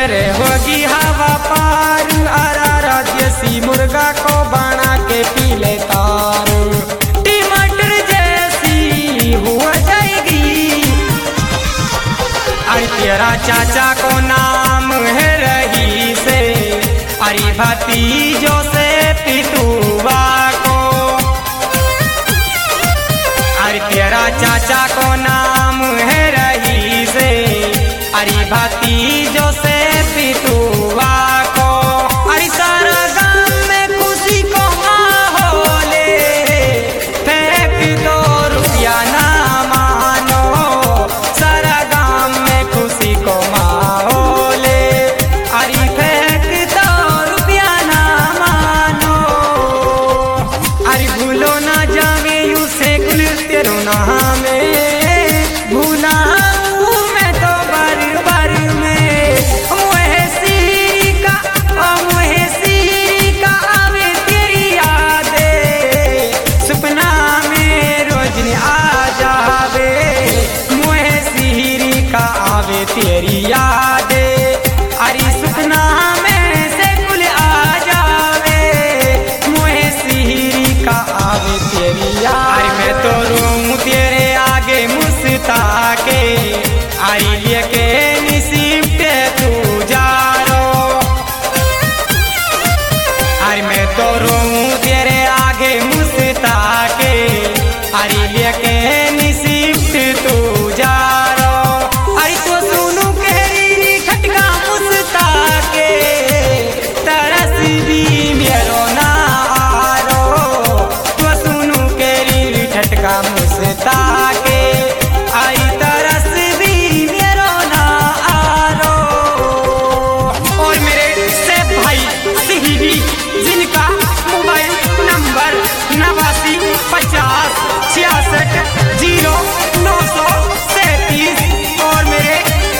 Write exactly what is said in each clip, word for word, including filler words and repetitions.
तेरे होगी हवा पार, अरारा जैसी मुर्गा को बना के पी ले तार, टमाटर जैसी हो जाएगी। अरे तेरा चाचा को नाम है रही से, अरे भतीजों से पितुआ को, अरे तेरा चाचा को नाम है रही से, अरे भतीजों से पितुआ को। अरे सारा गांव में खुशी को माहौल, फेंक दो रुपया ना मानो, सारा गांव में खुशी को माहौल, अरे फेंक दो रुपया ना मानो। अरे भूलो ना जावे यू से कुल तेरो नाम भूला मैं तो बर बर में, मुहे सीरी का ओ मुहे सीरी का आवे तेरी यादे, सपना में रोज आ जावे, मुहे सीरी का आवे तेरी यादे, अरे सपना में से कुल आ जावे, मुहे सीरी का आवे तेरी याद। अरे मैं तो रोऊं तेरे आगे मुस्ता के, आई लेके निसिप्टे तू जा रो, अरे मैं तो रोऊं तेरे आगे मुस्ता के, अरे लेके निसिप्टे तू जा रो। अरे तो सुनू केरी खटका मुस्ता के, तरस भी मेरो ना आरो, तो सुनू केरी खटका मुस्ता के, आई तरस भी मेरो ना आरो। और मेरे से भाई सिहिरी जिनका मोबाइल नंबर नवासी पचास छियासठ जीरो नौ सौ सैतीस, और मेरे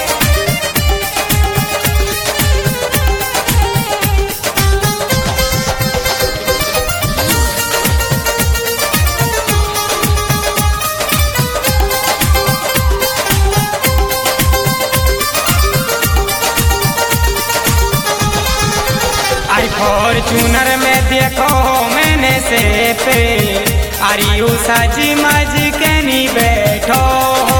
आई फॉर्चूनर में देखो मैंने से पे, अरे यू सज मज के नी बैठो हो,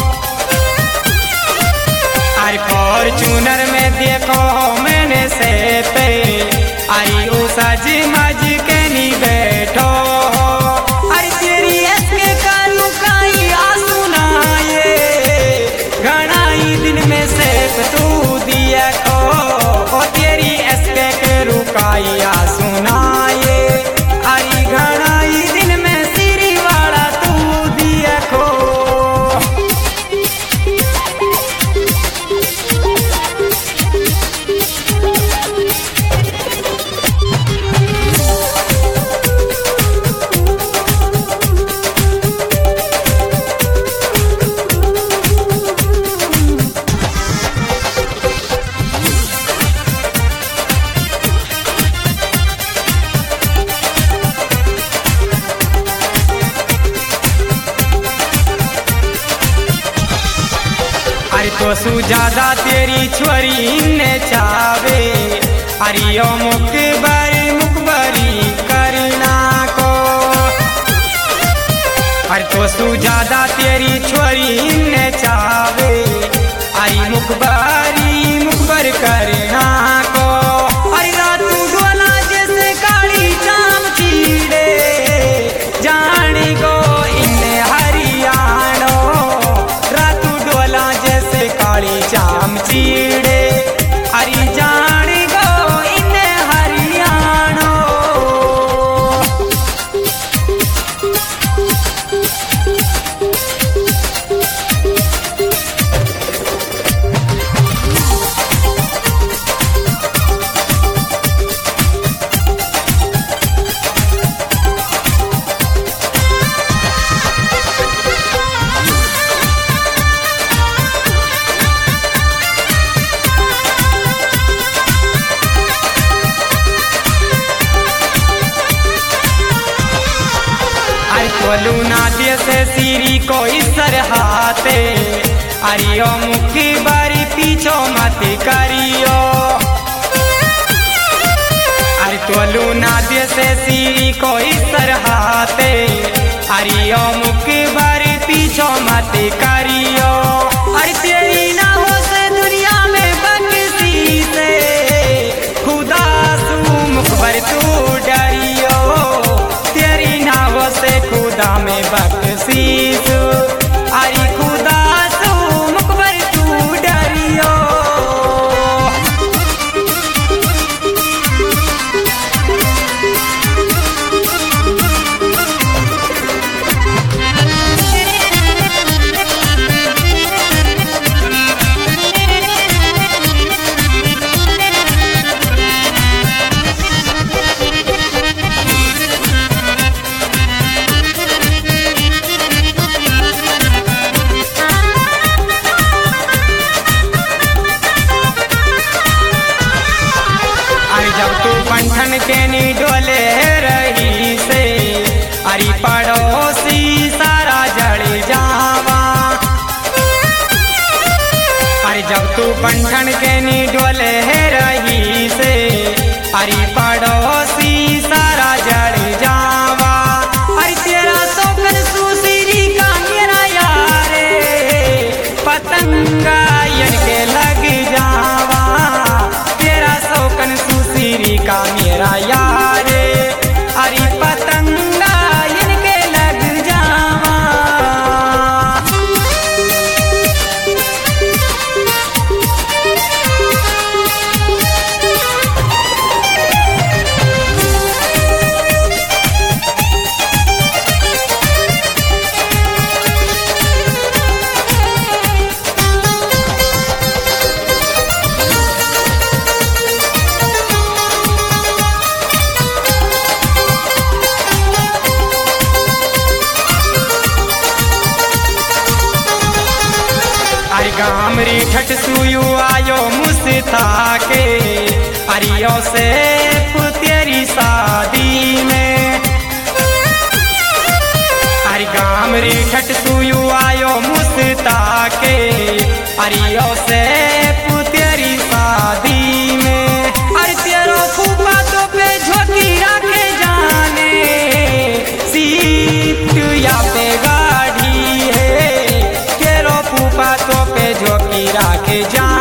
अरे फॉर्चूनर में देखो मैंने से पे, अरे यू सज मज के नी बैठो हो। अरे तेरी ऐसे कानू काई आंसू नाये, घनाई दिन में से तू दिया को, ओ तेरी ऐसे के रुकाई आंसू नाये, अरे घनाई दिन में सिरी वाला तू दिया को। अरे तो सु ज्यादा तेरी छोरी ने चावे, अरे यो मुकबरी मुकबरी करना को, अरे तो सु ज्यादा तेरी छोरी ने चावे, अरे मुकबरी मुकबर करना को। अरे रातू डोला जैसे काली चाम चीड़े, जानी गो इन्ने हरियाणो, रातू डोला जैसे काली चाम चीड़े, अरे जानी गो इन्ने हरियाणो। बोलू ना जैसे सीरी कोई सरहाते, अरियो मुखी बारी पीछो मत करियो। अरे तोलू नाद्य से सीरी को इस तरह हाथे, अरियो मुखी बारी पीछो मत करियो। अरे तेरी ना हो से दुनिया में बंसी से, खुदा सू मुखबर तू डरियो। तेरी ना हो से खुदा में बख्शीश, अरे खुदा सू मुखबर तू डरियो। जब तू पंठन के नी डोले रही से, अरे पड़ोसी सारा जड़ जावा। अरे जब तू पंठन के नी डोले रही से, अरे पड़ोसी सारा जड़ जावा। अरे तेरा शौकन सुशीरी का मेरा यारे, पतंगा इनके लग जावा। तेरा शौकन सुशीरी का मेरा यारे, अरे पतंगा इनके लग जावा। अरे गामरी ठट सुयु आयो मुस्ता के, अरियो से तेरी शादी में। अरे गामरी ठट सुयु आयो मुस्ता के, अरियो से तेरी शादी में। अरे तेरो फूफा तो पे झोंकी रखे जाने, सीट या पे गाड़ी है। तेरो फूफा तो पे झोंकी राखे जा